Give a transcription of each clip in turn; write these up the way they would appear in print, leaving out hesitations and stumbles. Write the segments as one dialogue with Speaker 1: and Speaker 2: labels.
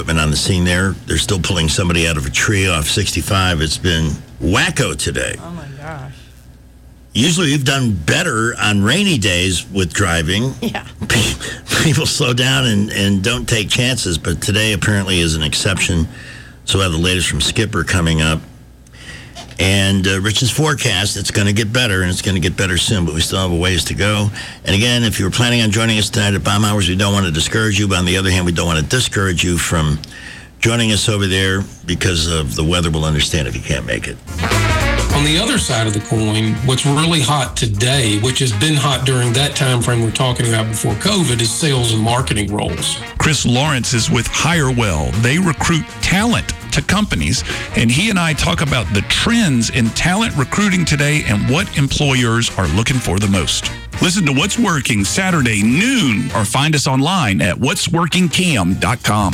Speaker 1: on the scene there. They're still pulling somebody out of a tree off 65. It's been wacko today.
Speaker 2: Oh, my gosh.
Speaker 1: Usually we've done better on rainy days with driving.
Speaker 2: Yeah.
Speaker 1: People slow down and don't take chances, but today apparently is an exception. So we have the latest from Skipper coming up. And Rich's forecast, it's going to get better, and it's going to get better soon, but we still have a ways to go. And again, if you were planning on joining us tonight at Bomb Hours, we don't want to discourage you, but on the other hand, we don't want to discourage you from joining us over there because of the weather. We'll understand if you can't make it.
Speaker 3: On the other side of the coin, what's really hot today, which has been hot during that time frame we're talking about before COVID, is sales and marketing roles.
Speaker 4: Chris Lawrence is with HireWell. They recruit talent to companies, and he and I talk about the trends in talent recruiting today and what employers are looking for the most. Listen to What's Working Saturday noon or find us online at whatsworkingcam.com.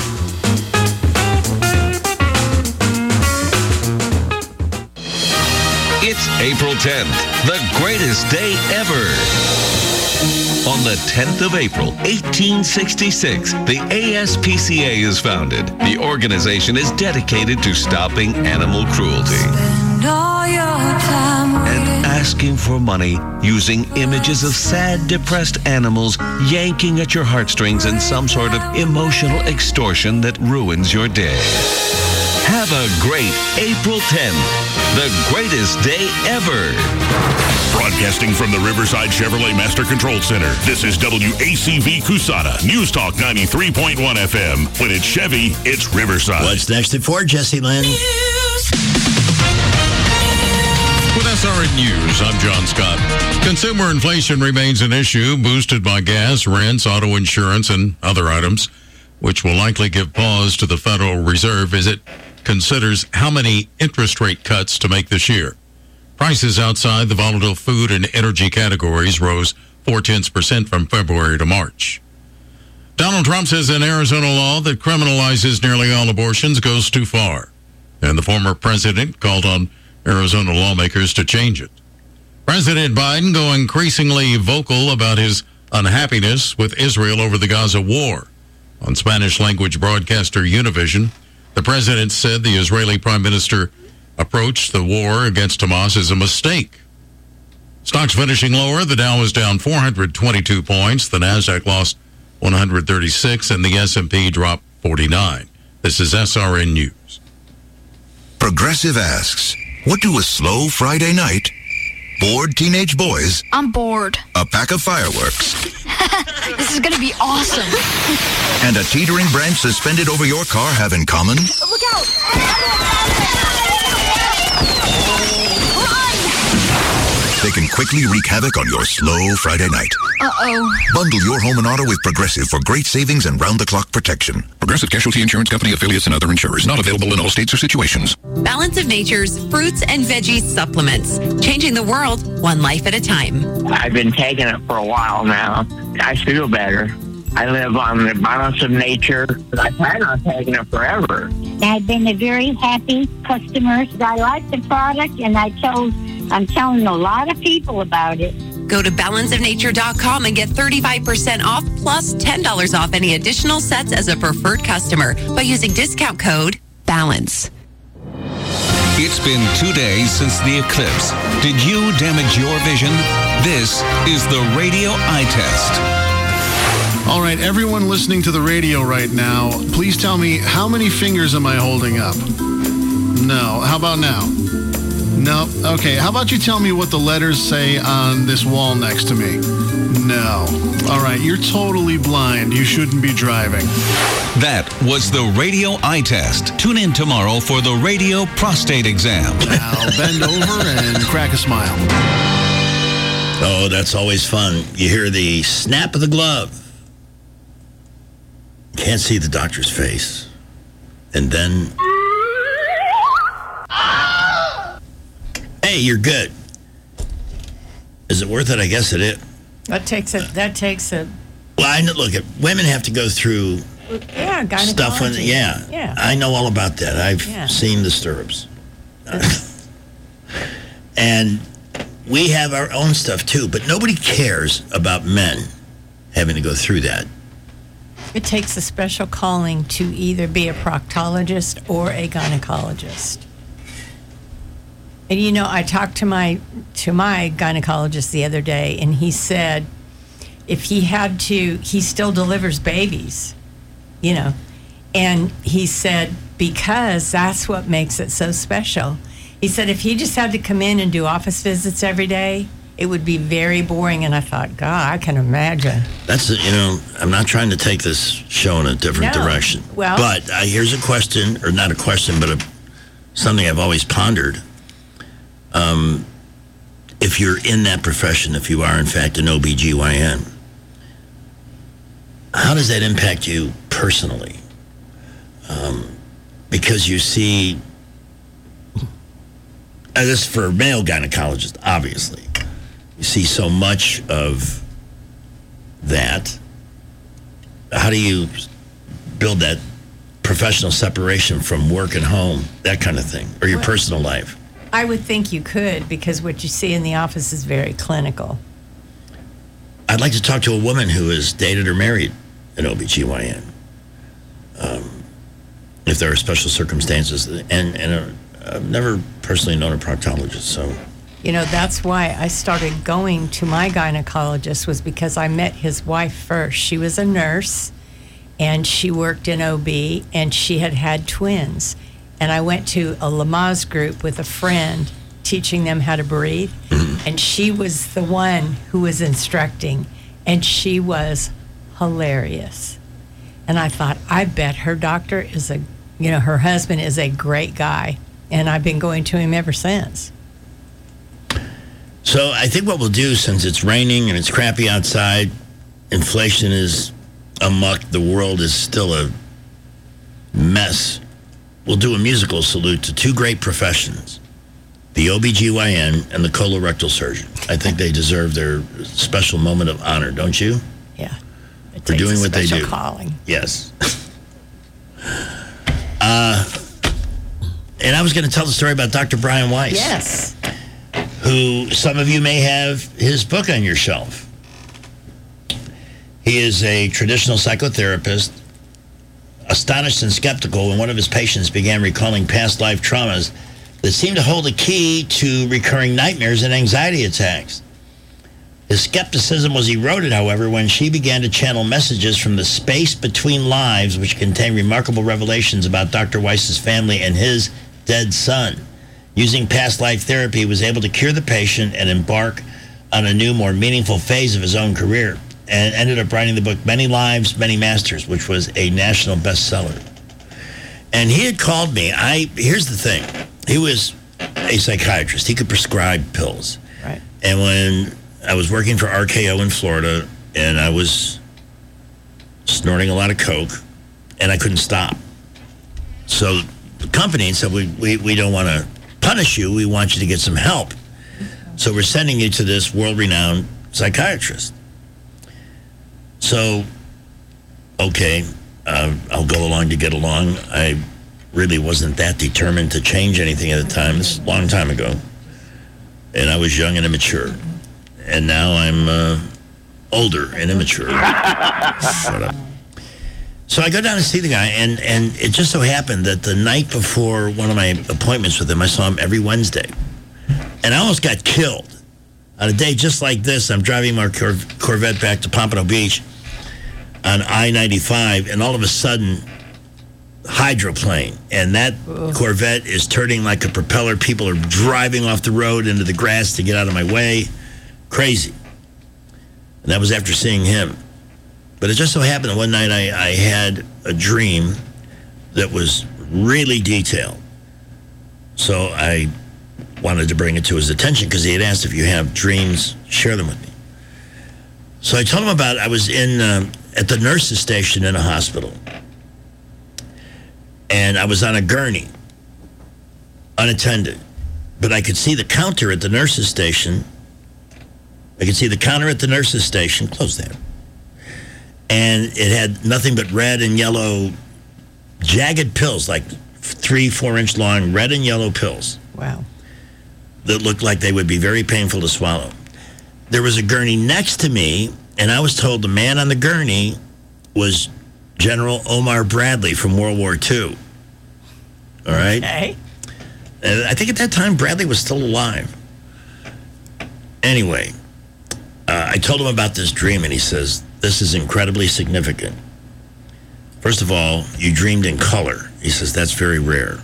Speaker 5: It's April 10th, the greatest day ever. On the 10th of April, 1866, the ASPCA is founded. The organization is dedicated to stopping animal cruelty and asking for money using images of sad, depressed animals yanking at your heartstrings in some sort of emotional extortion that ruins your day. Have a great April 10th, the greatest day ever.
Speaker 6: Broadcasting from the Riverside Chevrolet Master Control Center, this is WACV Cusana, News Talk 93.1 FM. When it's Chevy, it's Riverside.
Speaker 1: What's next at 4, Jesse Lynn?
Speaker 7: With SRN News, I'm John Scott. Consumer inflation remains an issue, boosted by gas, rents, auto insurance, and other items, which will likely give pause to the Federal Reserve as it considers how many interest rate cuts to make this year. Prices outside the volatile food and energy categories rose 0.4% from February to March. Donald Trump says an Arizona law that criminalizes nearly all abortions goes too far, and the former president called on Arizona lawmakers to change it. President Biden going increasingly vocal about his unhappiness with Israel over the Gaza war. On Spanish-language broadcaster Univision, the president said the Israeli prime minister approached the war against Hamas as a mistake. Stocks finishing lower. The Dow was down 422 points. The Nasdaq lost 136, and the S&P dropped 49. This is SRN News.
Speaker 8: Progressive asks, what do a slow Friday night, bored teenage boys,
Speaker 9: I'm bored,
Speaker 8: a pack of fireworks,
Speaker 9: this is going to be awesome,
Speaker 8: and a teetering branch suspended over your car have in common?
Speaker 9: Look out!
Speaker 8: They can quickly wreak havoc on your slow Friday night.
Speaker 9: Uh-oh.
Speaker 8: Bundle your home and auto with Progressive for great savings and round-the-clock protection. Progressive Casualty Insurance Company affiliates and other insurers. Not available in all states or situations.
Speaker 10: Balance of Nature's fruits and veggies supplements. Changing the world one life at a time.
Speaker 11: I've been taking it for a while now. I feel better. I live on the Balance of Nature. I plan on taking it forever.
Speaker 12: I've been a very happy customer. I like the product, and I'm telling a lot of people about it.
Speaker 10: Go to balanceofnature.com and get 35% off plus $10 off any additional sets as a preferred customer by using discount code BALANCE.
Speaker 5: It's been 2 days since the eclipse. Did you damage your vision? This is the Radio Eye Test.
Speaker 13: All right, everyone listening to the radio right now, please tell me, how many fingers am I holding up? No. How about now? No. Okay, how about you tell me what the letters say on this wall next to me? No. All right, you're totally blind. You shouldn't be driving.
Speaker 5: That was the Radio Eye Test. Tune in tomorrow for the radio prostate exam.
Speaker 13: Now bend over and crack a smile.
Speaker 1: Oh, that's always fun. You hear the snap of the glove. Can't see the doctor's face. And then... Hey, you're good. Is it worth it? I guess it is.
Speaker 2: That takes it.
Speaker 1: Well, I know, look, women have to go through stuff when,
Speaker 2: yeah.
Speaker 1: I know all about that. I've seen the stirrups. And we have our own stuff too, but nobody cares about men having to go through that.
Speaker 2: It takes a special calling to either be a proctologist or a gynecologist. And you know, I talked to my gynecologist the other day, and he said if he had to, he still delivers babies, you know. And he said because that's what makes it so special. He said if he just had to come in and do office visits every day, it would be very boring. And I thought, God, I can imagine.
Speaker 1: That's, you know, I'm not trying to take this show in a different direction.
Speaker 2: Well,
Speaker 1: but here's a question, or not a question, but something I've always pondered. If you're in that profession, if you are, in fact, an OBGYN, how does that impact you personally? Because you see, this is for male gynecologists, obviously. You see so much of that. How do you build that professional separation from work and home, that kind of thing, or your personal life?
Speaker 2: I would think you could, because what you see in the office is very clinical.
Speaker 1: I'd like to talk to a woman who is dated or married an OBGYN. If there are special circumstances. And I've never personally known a proctologist, so...
Speaker 2: You know, that's why I started going to my gynecologist, was because I met his wife first. She was a nurse, and she worked in OB, and she had had twins. And I went to a Lamaze group with a friend, teaching them how to breathe, and she was the one who was instructing, and she was hilarious. And I thought, I bet her doctor is her husband is a great guy, and I've been going to him ever since.
Speaker 1: So I think what we'll do, since it's raining and it's crappy outside, inflation is amok, the world is still a mess, we'll do a musical salute to two great professions, the OBGYN and the colorectal surgeon. I think they deserve their special moment of honor, don't you?
Speaker 2: Yeah.
Speaker 1: For doing what they do.
Speaker 2: Calling.
Speaker 1: Yes. And I was going to tell the story about Dr. Brian Weiss.
Speaker 2: Yes.
Speaker 1: Who some of you may have his book on your shelf. He is a traditional psychotherapist, astonished and skeptical when one of his patients began recalling past life traumas that seemed to hold a key to recurring nightmares and anxiety attacks. His skepticism was eroded, however, when she began to channel messages from the space between lives, which contained remarkable revelations about Dr. Weiss's family and his dead son. Using past life therapy, he was able to cure the patient and embark on a new, more meaningful phase of his own career, and ended up writing the book Many Lives, Many Masters, which was a national bestseller. And he had called me. Here's the thing. He was a psychiatrist. He could prescribe pills.
Speaker 2: Right.
Speaker 1: And when I was working for RKO in Florida, and I was snorting a lot of coke, and I couldn't stop. So the company said, we don't want to punish you. We want you to get some help. So we're sending you to this world-renowned psychiatrist. So, okay, I'll go along to get along. I really wasn't that determined to change anything at the time. This is a long time ago. And I was young and immature. And now I'm older and immature. Shut up. So I go down to see the guy, and it just so happened that the night before one of my appointments with him, I saw him every Wednesday. And I almost got killed. On a day just like this, I'm driving my Corvette back to Pompano Beach on I-95, and all of a sudden, hydroplane. And that Corvette is turning like a propeller. People are driving off the road into the grass to get out of my way. Crazy. And that was after seeing him. But it just so happened that one night I had a dream that was really detailed. So I wanted to bring it to his attention because he had asked if you have dreams, share them with me. So I told him about, I was at the nurse's station in a hospital. And I was on a gurney, unattended. But I could see the counter at the nurse's station. Close that. And it had nothing but red and yellow jagged pills, like 3-4 inch long red and yellow pills.
Speaker 2: Wow.
Speaker 1: That looked like they would be very painful to swallow. There was a gurney next to me, and I was told the man on the gurney was General Omar Bradley from World War II. All right?
Speaker 2: Okay.
Speaker 1: And I think at that time, Bradley was still alive. Anyway, I told him about this dream, and he says, this is incredibly significant. First of all, you dreamed in color. He says, that's very rare.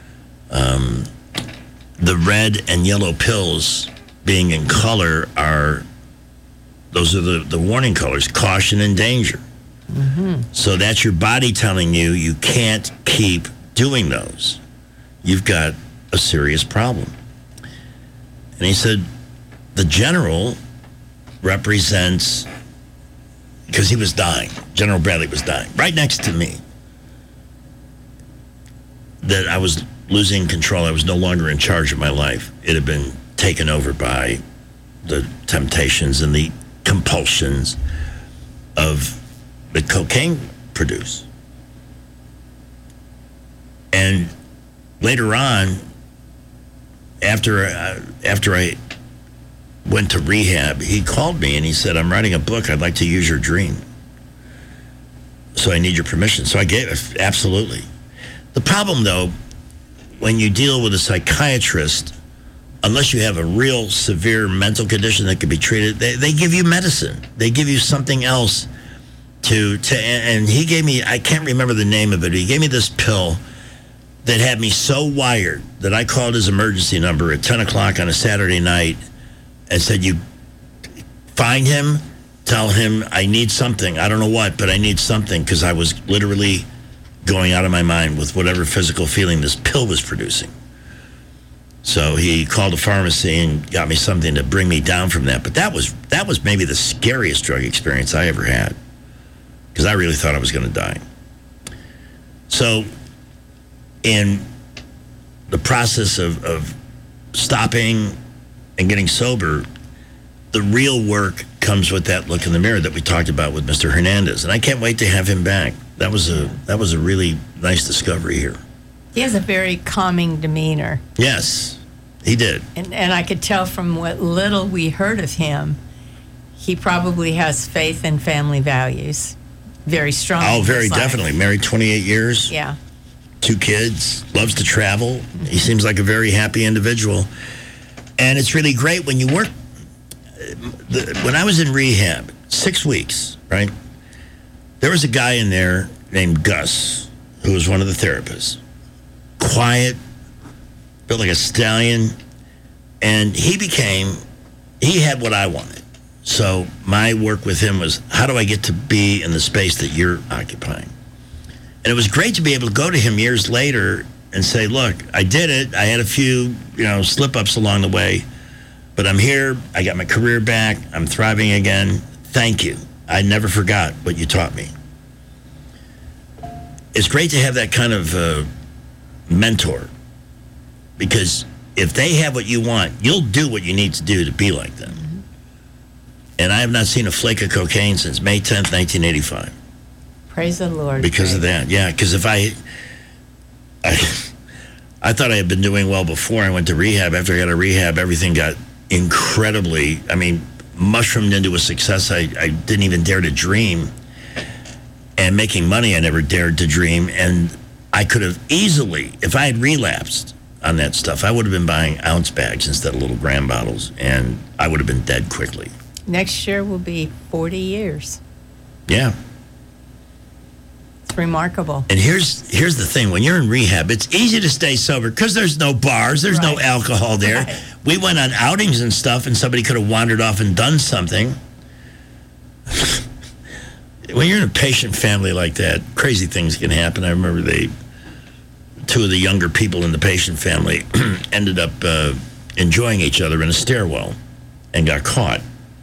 Speaker 1: The red and yellow pills being in color those are the warning colors, caution and danger. Mm-hmm. So that's your body telling you you can't keep doing those. You've got a serious problem. And he said, the general represents, because he was dying, General Bradley was dying, right next to me, that I was losing control. I was no longer in charge of my life. It had been taken over by the temptations and the compulsions of the cocaine produce. And later on, after I went to rehab, he called me and he said, I'm writing a book. I'd like to use your dream. So I need your permission. So I gave it, absolutely. The problem, though, when you deal with a psychiatrist, unless you have a real severe mental condition that can be treated, they give you medicine. They give you something else and he gave me, I can't remember the name of it, he gave me this pill that had me so wired that I called his emergency number at 10 o'clock on a Saturday night and said, you find him, tell him I need something. I don't know what, but I need something, because I was literally going out of my mind with whatever physical feeling this pill was producing. So he called a pharmacy and got me something to bring me down from that. But that was maybe the scariest drug experience I ever had, because I really thought I was going to die. So in the process of stopping and getting sober, the real work comes with that look in the mirror that we talked about with Mr. Hernandez. And I can't wait to have him back. That was a really nice discovery here.
Speaker 2: He has a very calming demeanor.
Speaker 1: Yes, he did.
Speaker 2: And I could tell from what little we heard of him, he probably has faith and family values very strong.
Speaker 1: Oh, very definitely. Married 28 years.
Speaker 2: Yeah.
Speaker 1: 2 kids, loves to travel. He seems like a very happy individual. And it's really great when you work. When I was in rehab, 6 weeks, right? There was a guy in there named Gus, who was one of the therapists. Quiet, built like a stallion. And he had what I wanted. So my work with him was, how do I get to be in the space that you're occupying? And it was great to be able to go to him years later and say, look, I did it. I had a few, slip-ups along the way, but I'm here. I got my career back. I'm thriving again. Thank you. I never forgot what you taught me. It's great to have that kind of mentor, because if they have what you want, you'll do what you need to do to be like them. Mm-hmm. And I have not seen a flake of cocaine since May 10th, 1985.
Speaker 2: Praise the Lord.
Speaker 1: Because of that, yeah. Because if I thought I had been doing well before I went to rehab. After I got out of rehab, everything got incredibly, mushroomed into a success I didn't even dare to dream. And making money I never dared to dream. And I could have easily, if I had relapsed on that stuff, I would have been buying ounce bags instead of little gram bottles. And I would have been dead quickly.
Speaker 2: Next year will be 40 years.
Speaker 1: Yeah.
Speaker 2: It's remarkable.
Speaker 1: And here's the thing. When you're in rehab, it's easy to stay sober because there's no bars, there's no alcohol there. Right. We went on outings and stuff, and somebody could have wandered off and done something. When you're in a patient family like that, crazy things can happen. I remember 2 of the younger people in the patient family ended up enjoying each other in a stairwell and got caught.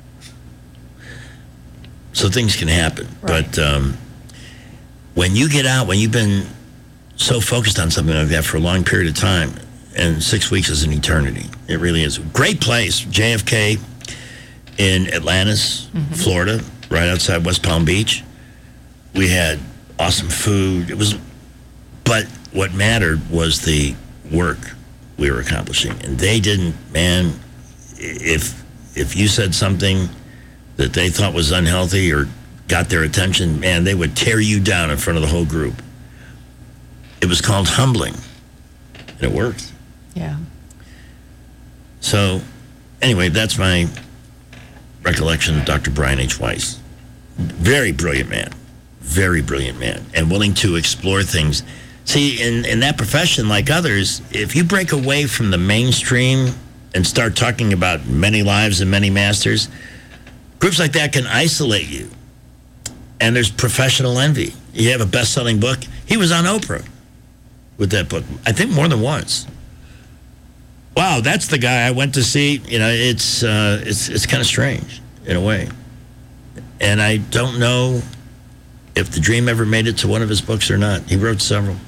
Speaker 1: So things can happen. Right. But when you get out, when you've been so focused on something like that for a long period of time, and 6 weeks is an eternity. It really is. Great place, JFK in Atlantis, Florida, right outside West Palm Beach. We had awesome food. But what mattered was the work we were accomplishing. And they didn't, if you said something that they thought was unhealthy or got their attention, man, they would tear you down in front of the whole group. It was called humbling, and it worked.
Speaker 2: Yeah.
Speaker 1: So, anyway, that's my recollection of Dr. Brian H. Weiss. Very brilliant man, and willing to explore things. See, in that profession, like others, if you break away from the mainstream and start talking about many lives and many masters, groups like that can isolate you. And there's professional envy. You have a best-selling book. He was on Oprah with that book, I think more than once. Wow, that's the guy I went to see. You know, it's kind of strange in a way. And I don't know if The Dream ever made it to one of his books or not. He wrote several.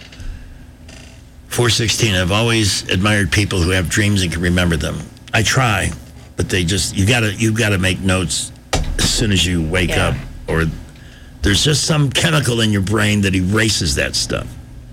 Speaker 1: 416, I've always admired people who have dreams and can remember them. I try, but they just, you've got to make notes as soon as you wake up, or there's just some chemical in your brain that erases that stuff.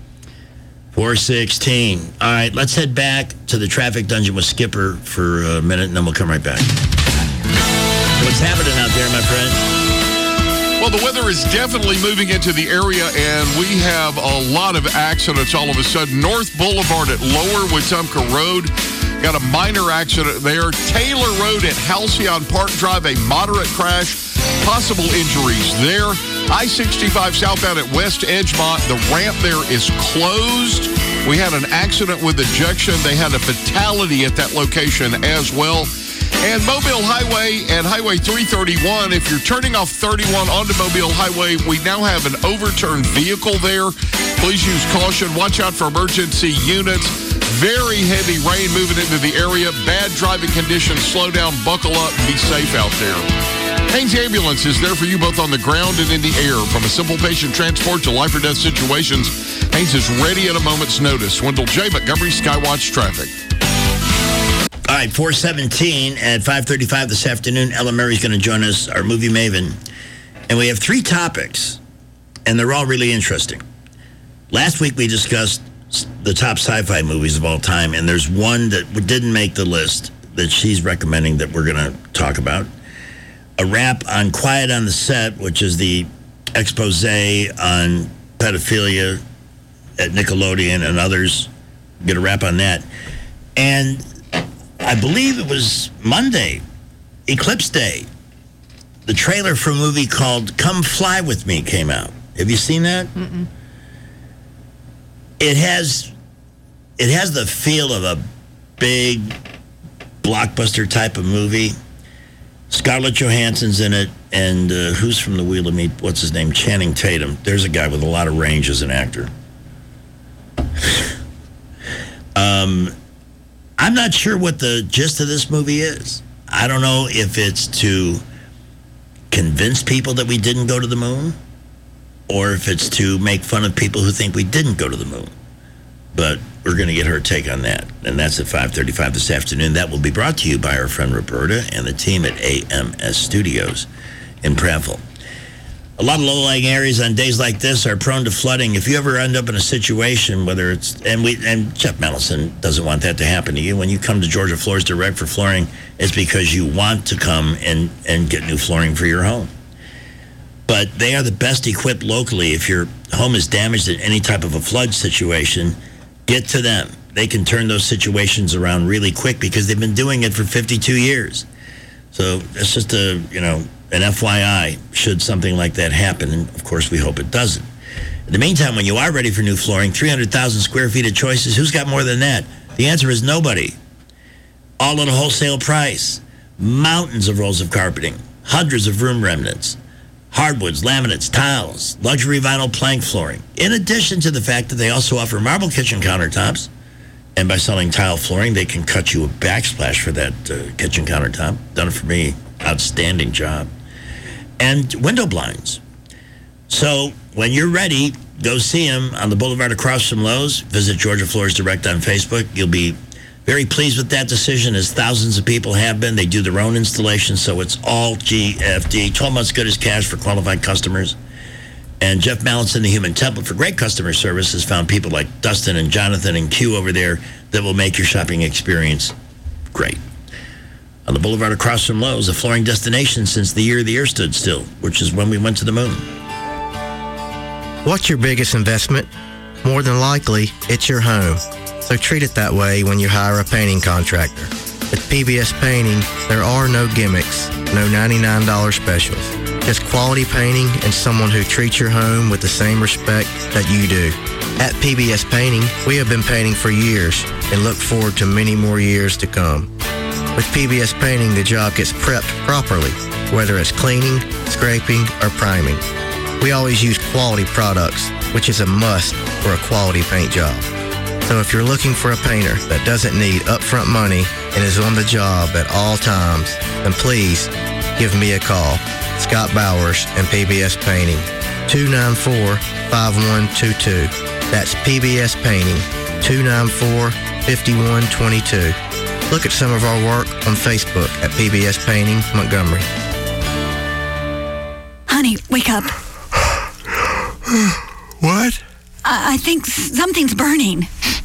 Speaker 1: 416. All right, let's head back to the traffic dungeon with Skipper for a minute, and then we'll come right back. What's happening out there, my friend?
Speaker 14: Well, the weather is definitely moving into the area, and we have a lot of accidents all of a sudden. North Boulevard at Lower Wetumpka Road, got a minor accident there. Taylor Road at Halcyon Park Drive, a moderate crash. Possible injuries there. I-65 southbound at West Edgemont, the ramp there is closed. We had an accident with ejection. They had a fatality at that location as well. And Mobile Highway and Highway 331, if you're turning off 31 onto Mobile Highway, we now have an overturned vehicle there. Please use caution. Watch out for emergency units. Very heavy rain moving into the area. Bad driving conditions. Slow down, buckle up, and be safe out there. Haynes Ambulance is there for you both on the ground and in the air. From a simple patient transport to life or death situations, Haynes is ready at a moment's notice. Wendell J. Montgomery, Skywatch Traffic.
Speaker 1: All right, 417 at 5:35 this afternoon. Ella Murray's going to join us, our movie maven. And we have 3 topics, and they're all really interesting. Last week we discussed the top sci-fi movies of all time, and there's one that didn't make the list that she's recommending that we're going to talk about. A wrap on Quiet on the Set, which is the expose on pedophilia at Nickelodeon and others. Get a wrap on that. And I believe it was Monday, Eclipse Day. The trailer for a movie called Come Fly With Me came out. Have you seen that?
Speaker 2: Mm-mm.
Speaker 1: It has the feel of a big blockbuster type of movie. Scarlett Johansson's in it, and who's from The Wheel of Meat? What's his name? Channing Tatum. There's a guy with a lot of range as an actor. I'm not sure what the gist of this movie is. I don't know if it's to convince people that we didn't go to the moon, or if it's to make fun of people who think we didn't go to the moon. But we're going to get her take on that. And that's at 5:35 this afternoon. That will be brought to you by our friend Roberta and the team at AMS Studios in Prattville. A lot of low-lying areas on days like this are prone to flooding. If you ever end up in a situation, whether it's, and Jeff Mellison doesn't want that to happen to you, when you come to Georgia Floors Direct for flooring, it's because you want to come and get new flooring for your home. But they are the best equipped locally. If your home is damaged in any type of a flood situation, get to them. They can turn those situations around really quick because they've been doing it for 52 years. So it's just an FYI, should something like that happen, and of course we hope it doesn't. In the meantime, when you are ready for new flooring, 300,000 square feet of choices, who's got more than that? The answer is nobody. All at a wholesale price. Mountains of rolls of carpeting, hundreds of room remnants, hardwoods, laminates, tiles, luxury vinyl plank flooring. In addition to the fact that they also offer marble kitchen countertops, and by selling tile flooring, they can cut you a backsplash for that kitchen countertop. Done it for me. Outstanding job. And window blinds. So when you're ready, go see them on the boulevard across from Lowe's. Visit Georgia Floors Direct on Facebook. You'll be very pleased with that decision, as thousands of people have been. They do their own installation, so it's all GFD. 12 months good as cash for qualified customers. And Jeff Mallinson, the human template for great customer service, has found people like Dustin and Jonathan and Q over there that will make your shopping experience great. on the boulevard across from Lowe's, a flooring destination since the year the earth stood still, which is when we went to the moon.
Speaker 15: What's your biggest investment? More than likely, it's your home. So treat it that way when you hire a painting contractor. With PBS Painting, there are no gimmicks, no $99 specials. Just quality painting and someone who treats your home with the same respect that you do. At PBS Painting, we have been painting for years and look forward to many more years to come. With PBS Painting, the job gets prepped properly, whether it's cleaning, scraping, or priming. We always use quality products, which is a must for a quality paint job. So if you're looking for a painter that doesn't need upfront money and is on the job at all times, then please give me a call. Scott Bowers and PBS Painting, 294-5122. That's PBS Painting, 294-5122. Look at some of our work on Facebook at PBS Painting Montgomery.
Speaker 16: Honey, wake up.
Speaker 17: What?
Speaker 16: I think something's burning.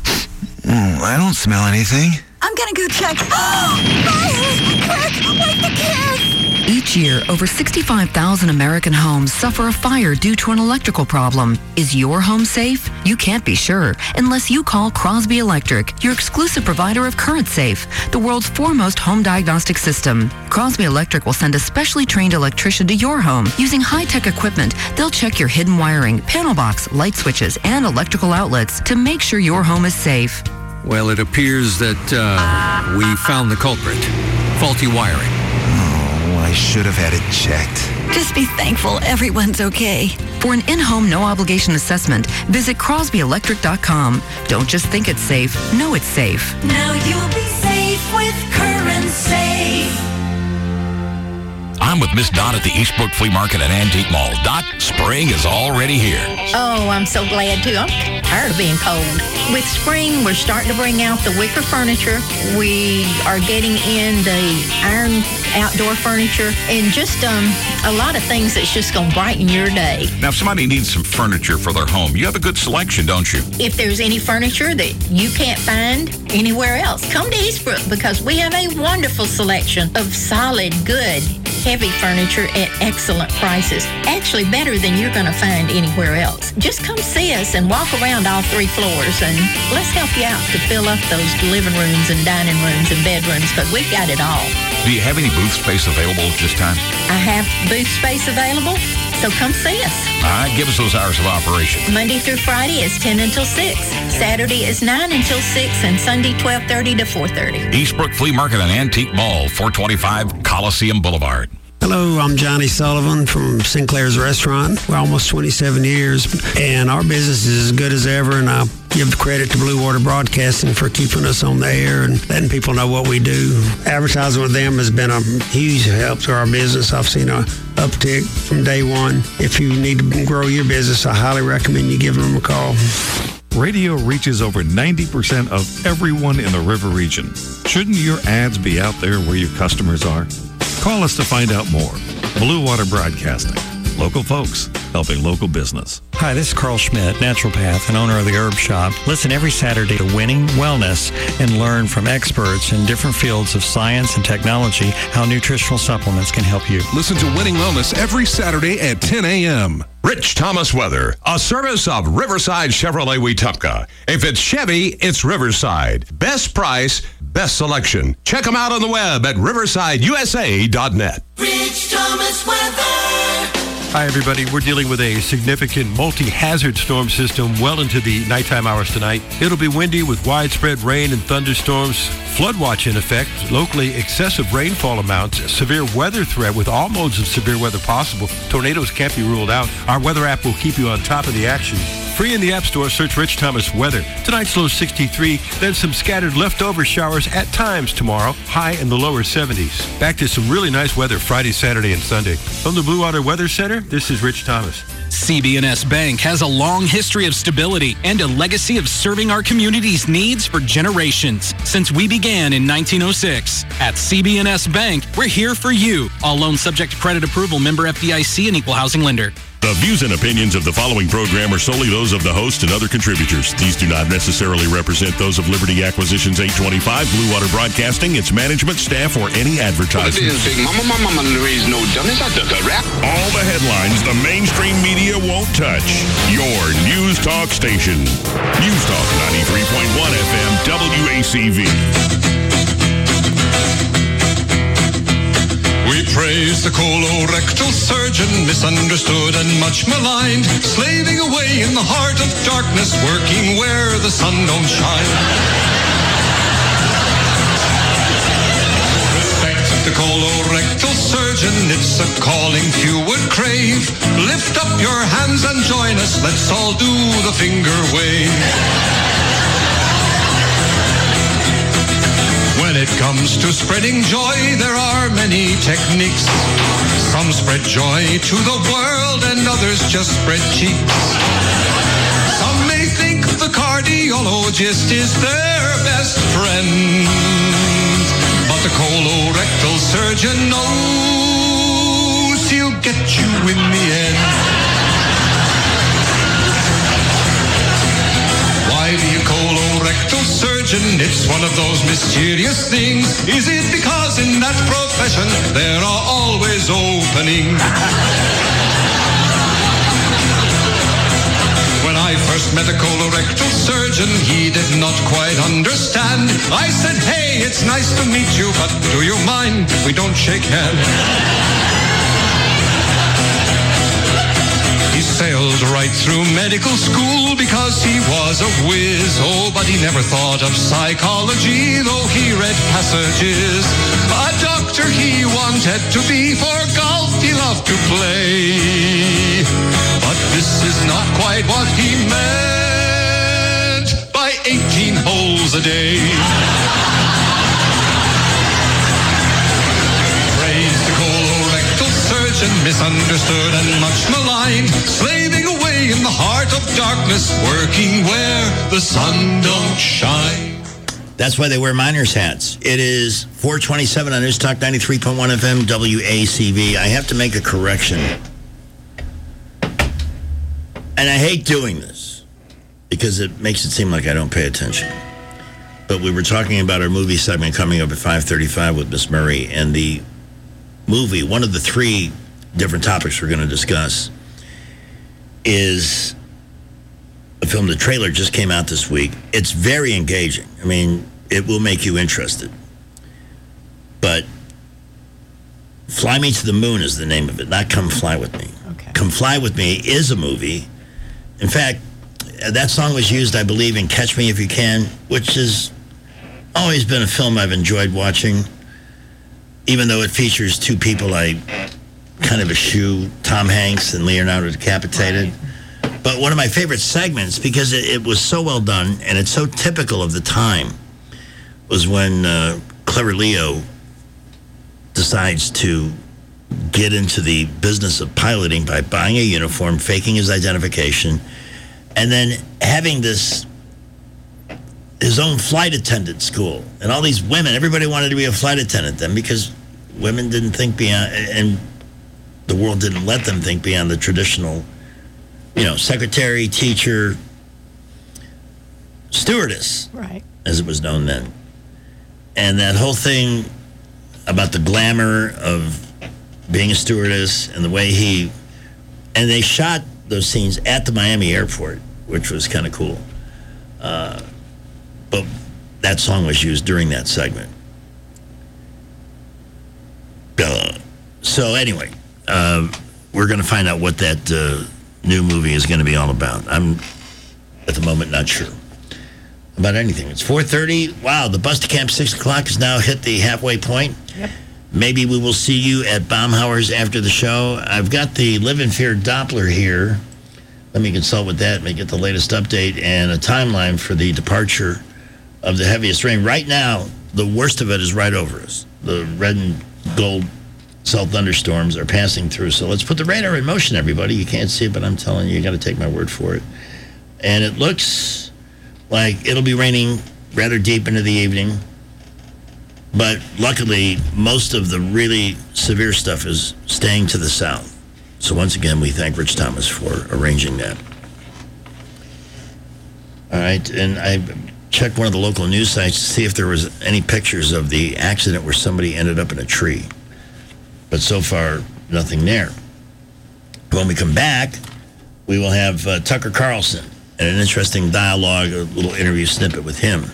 Speaker 17: I don't smell anything.
Speaker 16: I'm gonna go check. Fire! Quick! Wake the kids!
Speaker 18: Each year, over 65,000 American homes suffer a fire due to an electrical problem. Is your home safe? You can't be sure unless you call Crosby Electric, your exclusive provider of Current Safe, the world's foremost home diagnostic system. Crosby Electric will send a specially trained electrician to your home. Using high-tech equipment, they'll check your hidden wiring, panel box, light switches, and electrical outlets to make sure your home is safe.
Speaker 19: Well, it appears that we found the culprit. Faulty wiring.
Speaker 17: I should have had it checked.
Speaker 16: Just be thankful everyone's okay.
Speaker 18: For an in-home, no-obligation assessment, visit CrosbyElectric.com. Don't just think it's safe, know it's safe.
Speaker 20: Now you'll be safe with Current Safe.
Speaker 6: I'm with Miss Dot at the Eastbrook Flea Market and Antique Mall. Dot, spring is already here.
Speaker 21: Oh, I'm so glad to. I'm tired of being cold. With spring, we're starting to bring out the wicker furniture. We are getting in the iron outdoor furniture and just a lot of things that's just going to brighten your day.
Speaker 6: Now, if somebody needs some furniture for their home, you have a good selection, don't you?
Speaker 21: If there's any furniture that you can't find anywhere else, come to Eastbrook because we have a wonderful selection of solid, good, heavy furniture at excellent prices. Actually, better than you're going to find anywhere else. Just come see us and walk around all 3 floors and let's help you out to fill up those living rooms and dining rooms and bedrooms because we've got it all.
Speaker 6: Do you have any booth space available at this time?
Speaker 21: I have booth space available, so come see us.
Speaker 6: All right, give us those hours of operation.
Speaker 21: Monday through Friday is 10 until 6. Saturday is 9 until 6, and Sunday 12:30 to 4:30.
Speaker 6: Eastbrook Flea Market and Antique Mall, 425 Coliseum Boulevard.
Speaker 22: Hello, I'm Johnny Sullivan from Sinclair's Restaurant. We're almost 27 years, and our business is as good as ever, and I give credit to Blue Water Broadcasting for keeping us on the air and letting people know what we do. Advertising with them has been a huge help to our business. I've seen an uptick from day one. If you need to grow your business, I highly recommend you give them a call.
Speaker 23: Radio reaches over 90% of everyone in the river region. Shouldn't your ads be out there where your customers are? Call us to find out more. Blue Water Broadcasting. Local folks helping local business.
Speaker 24: Hi, this is Carl Schmidt, naturopath and owner of the Herb Shop. Listen every Saturday to Winning Wellness and learn from experts in different fields of science and technology how nutritional supplements can help you.
Speaker 25: Listen to Winning Wellness every Saturday at 10 a.m.
Speaker 26: Rich Thomas Weather, a service of Riverside Chevrolet Wetumpka. If it's Chevy, it's Riverside. Best price, best selection. Check them out on the web at riversideusa.net.
Speaker 20: Rich Thomas Weather.
Speaker 27: Hi, everybody. We're dealing with a significant multi-hazard storm system well into the nighttime hours tonight. It'll be windy with widespread rain and thunderstorms, flood watch in effect, locally excessive rainfall amounts, severe weather threat with all modes of severe weather possible. Tornadoes can't be ruled out. Our weather app will keep you on top of the action. Free in the App Store, search Rich Thomas Weather. Tonight's low 63, then some scattered leftover showers at times tomorrow, high in the lower 70s. Back to some really nice weather Friday, Saturday, and Sunday. From the Blue Water Weather Center, this is Rich Thomas.
Speaker 28: CB&S Bank has a long history of stability and a legacy of serving our community's needs for generations since we began in 1906. At CB&S Bank, we're here for you. All loans subject to credit approval, member FDIC, and equal housing lender.
Speaker 6: The views and opinions of the following program are solely those of the host and other contributors. These do not necessarily represent those of Liberty Acquisitions 825, Blue Water Broadcasting, its management, staff, or any advertisers. All the headlines the mainstream media won't touch. Your News Talk station. News Talk 93.1 FM WACV.
Speaker 3: We praise the colorectal surgeon, misunderstood and much maligned, slaving away in the heart of darkness, working where the sun don't shine. Respect the colorectal surgeon, it's a calling few would crave. Lift up your hands and join us, let's all do the finger wave. When it comes to spreading joy, there are many techniques. Some spread joy to the world and others just spread cheeks. Some may think the cardiologist is their best friend, but the colorectal surgeon knows he'll get you in the end. Why be a colorectal surgeon? It's one of those mysterious things. Is it because in that profession there are always openings? When I first met a colorectal surgeon, he did not quite understand. I said, hey, it's nice to meet you, but do you mind if we don't shake hands? He sailed right through medical school because he was a whiz. Oh, but he never thought of psychology, though he read passages. A doctor he wanted to be, for golf he loved to play. But this is not quite what he meant by 18 holes a day. Misunderstood and much maligned, slaving away in the heart of darkness, working where the sun don't shine.
Speaker 1: That's why they wear miners' hats. It is 427 on News Talk 93.1 FM WACV. I have to make a correction. And I hate doing this because it makes it seem like I don't pay attention. But we were talking about our movie segment coming up at 5:35 with Miss Murray, and the movie, one of the three different topics we're going to discuss, is a film. The trailer just came out this week. It's very engaging. I mean, it will make you interested. But Fly Me to the Moon is the name of it, not Come Fly With Me. Okay. Come Fly With Me is a movie. In fact, that song was used, I believe, in Catch Me If You Can, which has always been a film I've enjoyed watching, even though it features two people I kind of eschew, Tom Hanks and Leonardo DiCaprio. Right. But one of my favorite segments, because it was so well done and it's so typical of the time, was when Clever Leo decides to get into the business of piloting by buying a uniform, faking his identification, and then having his own flight attendant school. And all these women, everybody wanted to be a flight attendant then, because women didn't think beyond, and the world didn't let them think beyond the traditional, secretary, teacher, stewardess,
Speaker 2: right,
Speaker 1: as it was known then. And that whole thing about the glamour of being a stewardess and the way and they shot those scenes at the Miami airport, which was kind of cool. But that song was used during that segment. So anyway, we're going to find out what that new movie is going to be all about. I'm, at the moment, not sure about anything. It's 4:30. Wow, the Bus to Camp 6 o'clock has now hit the halfway point.
Speaker 2: Yep.
Speaker 1: Maybe we will see you at Baumhauer's after the show. I've got the Live in Fear Doppler here. Let me consult with that, get the latest update and a timeline for the departure of the heaviest rain. Right now, the worst of it is right over us. The red and gold cell thunderstorms are passing through. So let's put the radar in motion, everybody. You can't see it, but I'm telling you, you got to take my word for it. And it looks like it'll be raining rather deep into the evening. But luckily, most of the really severe stuff is staying to the south. So once again, we thank Rich Thomas for arranging that. All right, and I checked one of the local news sites to see if there was any pictures of the accident where somebody ended up in a tree. But so far, nothing there. When we come back, we will have Tucker Carlson and an interesting dialogue, a little interview snippet with him.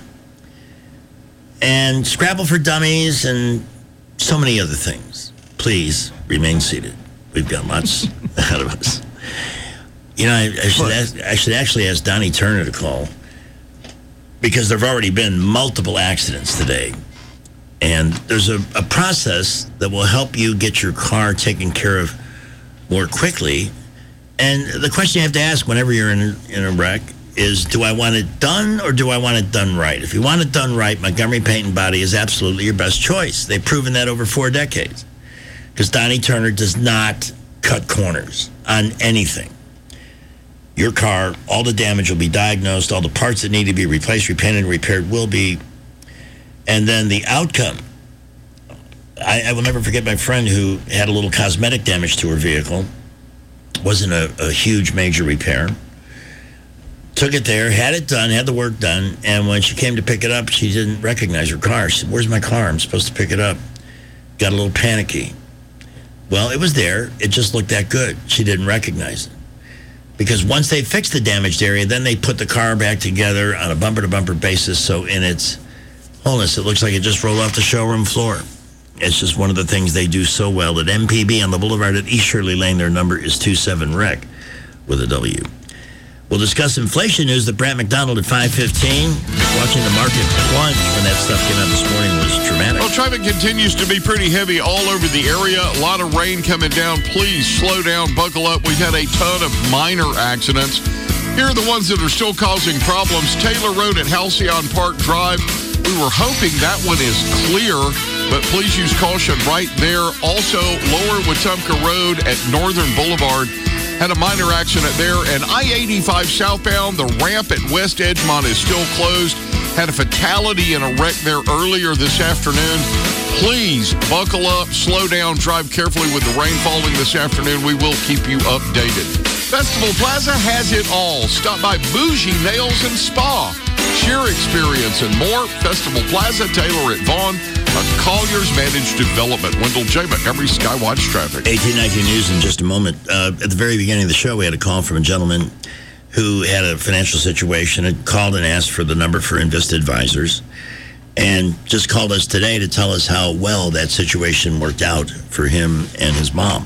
Speaker 1: And Scrabble for Dummies and so many other things. Please remain seated. We've got lots ahead of us. You know, I should actually ask Donnie Turner to call, because there have already been multiple accidents today. And there's a process that will help you get your car taken care of more quickly. And the question you have to ask whenever you're in a wreck is, do I want it done or do I want it done right? If you want it done right, Montgomery Paint and Body is absolutely your best choice. They've proven that over 4 decades. Because Donnie Turner does not cut corners on anything. Your car, all the damage will be diagnosed, all the parts that need to be replaced, repainted, and repaired will be. And then the outcome. I will never forget my friend who had a little cosmetic damage to her vehicle. Wasn't a huge major repair. Took it there, had it done, had the work done, and when she came to pick it up, she didn't recognize her car. She said, "Where's my car? I'm supposed to pick it up." Got a little panicky. Well, it was there. It just looked that good. She didn't recognize it. Because once they fixed the damaged area, then they put the car back together on a bumper-to-bumper basis, so in its wholeness, it looks like it just rolled off the showroom floor. It's just one of the things they do so well. At MPB on the Boulevard at East Shirley Lane, their number is 27REC with a W. We'll discuss inflation news that Brant McDonald at 5:15. Watching the market plunge when that stuff came out this morning was dramatic.
Speaker 14: Well, traffic continues to be pretty heavy all over the area. A lot of rain coming down. Please slow down, buckle up. We've had a ton of minor accidents. Here are the ones that are still causing problems. Taylor Road at Halcyon Park Drive. We were hoping that one is clear, but please use caution right there. Also, Lower Wetumpka Road at Northern Boulevard. Had a minor accident there. And I-85 southbound, the ramp at West Edgemont is still closed. Had a fatality in a wreck there earlier this afternoon. Please buckle up, slow down, drive carefully with the rain falling this afternoon. We will keep you updated. Festival Plaza has it all. Stop by Bougie Nails and Spa. Sheer experience and more. Festival Plaza, Taylor at Vaughn. Colliers Managed Development. Wendell J. Montgomery, Skywatch Traffic.
Speaker 1: 1819 News in just a moment. At the very beginning of the show, we had a call from a gentleman who had a financial situation, had called and asked for the number for Invista Advisors, and just called us today to tell us how well that situation worked out for him and his mom.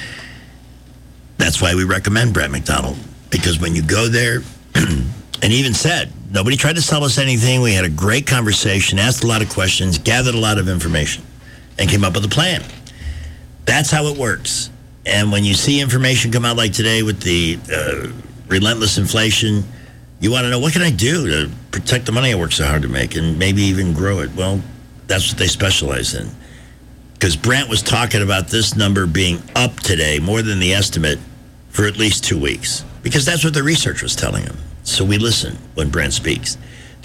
Speaker 1: That's why we recommend Brant McDonald, because when you go there, and even said, nobody tried to sell us anything. We had a great conversation, asked a lot of questions, gathered a lot of information, and came up with a plan. That's how it works. And when you see information come out like today with the relentless inflation, you want to know, what can I do to protect the money I work so hard to make and maybe even grow it? Well, that's what they specialize in. Because Brant was talking about this number being up today, more than the estimate, for at least 2 weeks. Because that's what the research was telling him. So we listen when Brant speaks.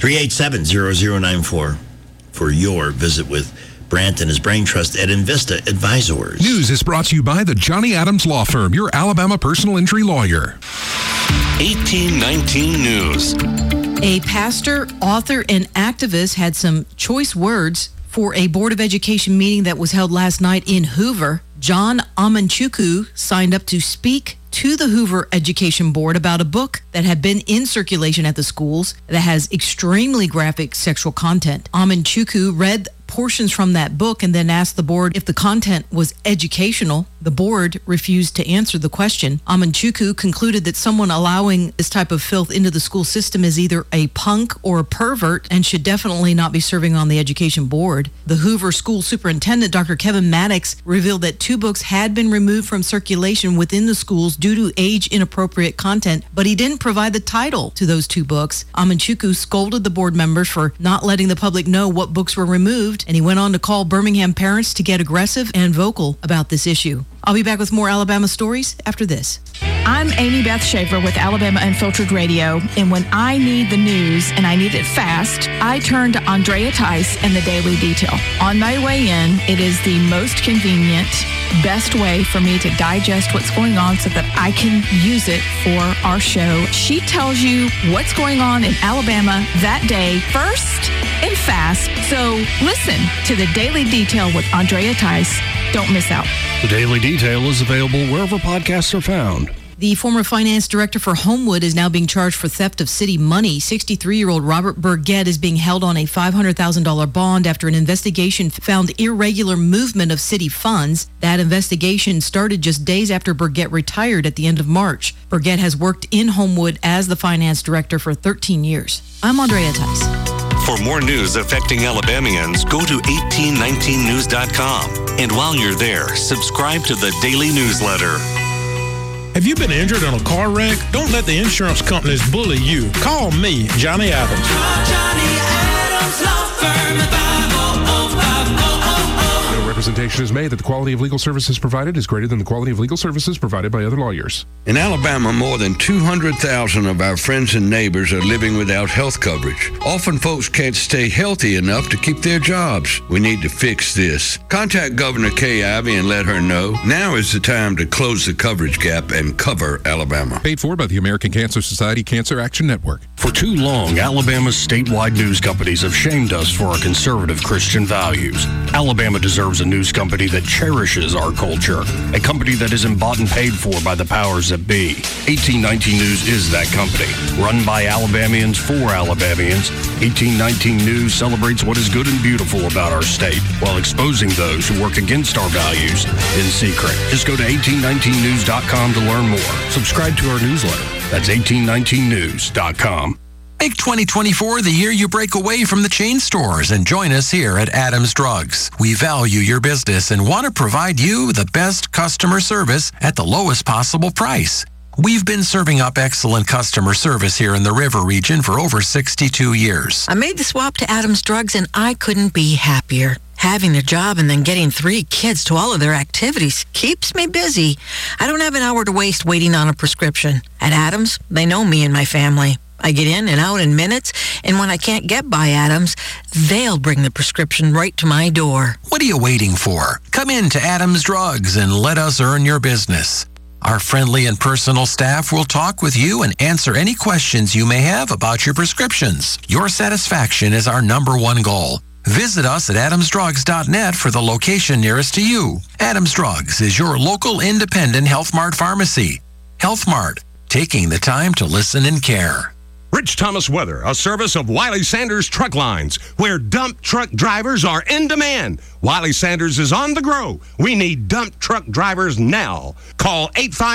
Speaker 1: 387-0094 for your visit with Brant and his brain trust at Invista Advisors.
Speaker 25: News is brought to you by the Johnny Adams Law Firm, your Alabama personal injury lawyer.
Speaker 6: 1819 News.
Speaker 4: A pastor, author, and activist had some choice words for a Board of Education meeting that was held last night in Hoover. John Amanchukwu signed up to speak to the Hoover Education Board about a book that had been in circulation at the schools that has extremely graphic sexual content. Amanchukwu read portions from that book and then asked the board if the content was educational. The board refused to answer the question. Amanchukwu concluded that someone allowing this type of filth into the school system is either a punk or a pervert and should definitely not be serving on the education board. The Hoover School Superintendent, Dr. Kevin Maddox, revealed that 2 books had been removed from circulation within the schools due to age-inappropriate content, but he didn't provide the title to those 2 books. Amanchukwu scolded the board members for not letting the public know what books were removed, and he went on to call Birmingham parents to get aggressive and vocal about this issue. I'll be back with more Alabama stories after this.
Speaker 5: I'm Amy Beth Schaefer with Alabama Unfiltered Radio, and when I need the news and I need it fast, I turn to Andrea Tice and the Daily Detail. On my way in, it is the most convenient best way for me to digest what's going on so that I can use it for our show. She tells you what's going on in Alabama that day first and fast. So listen to the Daily Detail with Andrea Tice. Don't miss out.
Speaker 7: The Daily Detail is available wherever podcasts are found.
Speaker 4: The former finance director for Homewood is now being charged for theft of city money. 63-year-old Robert Burgett is being held on a $500,000 bond after an investigation found irregular movement of city funds. That investigation started just days after Burgett retired at the end of March. Burgett has worked in Homewood as the finance director for 13 years. I'm Andrea Tice.
Speaker 8: For more news affecting Alabamians, go to 1819news.com. And while you're there, subscribe to the daily newsletter.
Speaker 9: Have you been injured in a car wreck? Don't let the insurance companies bully you. Call me, Johnny Adams.
Speaker 20: Johnny Adams Law Firm at 500-5000.
Speaker 25: No representation is made that the quality of legal services provided is greater than the quality of legal services provided by other lawyers.
Speaker 10: In Alabama, more than 200,000 of our friends and neighbors are living without health coverage. Often folks can't stay healthy enough to keep their jobs. We need to fix this. Contact Governor Kay Ivey and let her know. Now is the time to close the coverage gap and cover Alabama.
Speaker 25: Paid for by the American Cancer Society Cancer Action Network.
Speaker 7: For too long, Alabama's statewide news companies have shamed us for our conservative Christian values. Alabama deserves a news company that cherishes our culture, a company that isn't bought and paid for by the powers that be. 1819 News is that company. Run by Alabamians for Alabamians, 1819 News celebrates what is good and beautiful about our state while exposing those who work against our values in secret. Just go to 1819news.com to learn more. Subscribe to our newsletter. That's 1819news.com.
Speaker 11: Make 2024 the year you break away from the chain stores and join us here at Adams Drugs. We value your business and want to provide you the best customer service at the lowest possible price. We've been serving up excellent customer service here in the River region for over 62 years.
Speaker 12: I made the swap to Adams Drugs and I couldn't be happier. Having a job and then getting 3 kids to all of their activities keeps me busy. I don't have an hour to waste waiting on a prescription. At Adams, they know me and my family. I get in and out in minutes, and when I can't get by Adams, they'll bring the prescription right to my door.
Speaker 11: What are you waiting for? Come in to Adams Drugs and let us earn your business. Our friendly and personal staff will talk with you and answer any questions you may have about your prescriptions. Your satisfaction is our #1 goal. Visit us at adamsdrugs.net for the location nearest to you. Adams Drugs is your local independent Health Mart pharmacy. Health Mart, taking the time to listen and care.
Speaker 26: Rich Thomas Weather, a service of Wiley Sanders Truck Lines, where dump truck drivers are in demand. Wiley Sanders is on the grow. We need dump truck drivers now. Call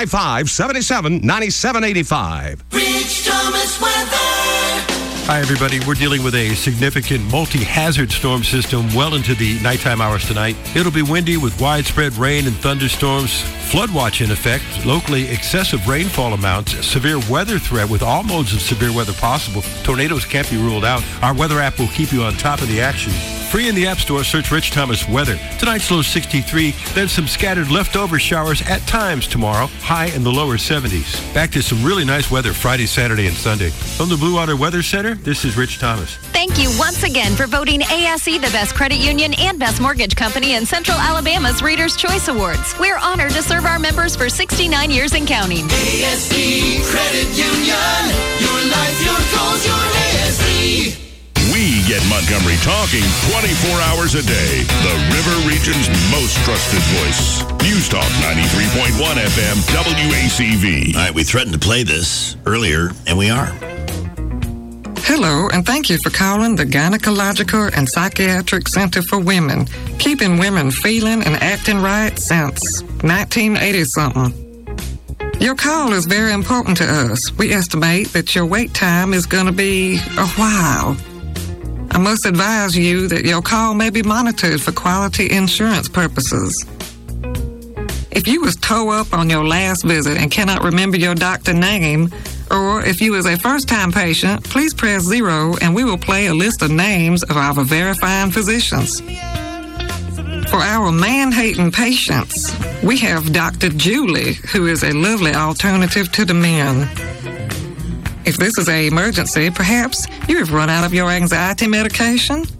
Speaker 26: 855-77-9785.
Speaker 20: Rich Thomas Weather.
Speaker 27: Hi, everybody. We're dealing with a significant multi-hazard storm system well into the nighttime hours tonight. It'll be windy with widespread rain and thunderstorms, flood watch in effect, locally excessive rainfall amounts, severe weather threat with all modes of severe weather possible. Tornadoes can't be ruled out. Our weather app will keep you on top of the action. Free in the App Store, search Rich Thomas Weather. Tonight's low 63, then some scattered leftover showers at times tomorrow, high in the lower 70s. Back to some really nice weather Friday, Saturday, and Sunday. From the Blue Water Weather Center, this is Rich Thomas.
Speaker 13: Thank you once again for voting ASE the best credit union and best mortgage company in Central Alabama's Reader's Choice Awards. We're honored to serve our members for 69 years and counting.
Speaker 20: ASE Credit Union. Your life, your goals, your ASE.
Speaker 6: We get Montgomery talking 24 hours a day. The River Region's most trusted voice. News Talk 93.1 FM WACV.
Speaker 1: All right, we threatened to play this earlier, and we are.
Speaker 15: Hello, and thank you for calling the Gynecological and Psychiatric Center for Women, keeping women feeling and acting right since 1980-something. Your call is very important to us. We estimate that your wait time is going to be a while. I must advise you that your call may be monitored for quality insurance purposes. If you was toe up on your last visit and cannot remember your doctor name, or if you is a first-time patient, please press 0 and we will play a list of names of our verifying physicians. For our man-hating patients, we have Dr. Julie, who is a lovely alternative to the men. If this is an emergency, perhaps you have run out of your anxiety medication,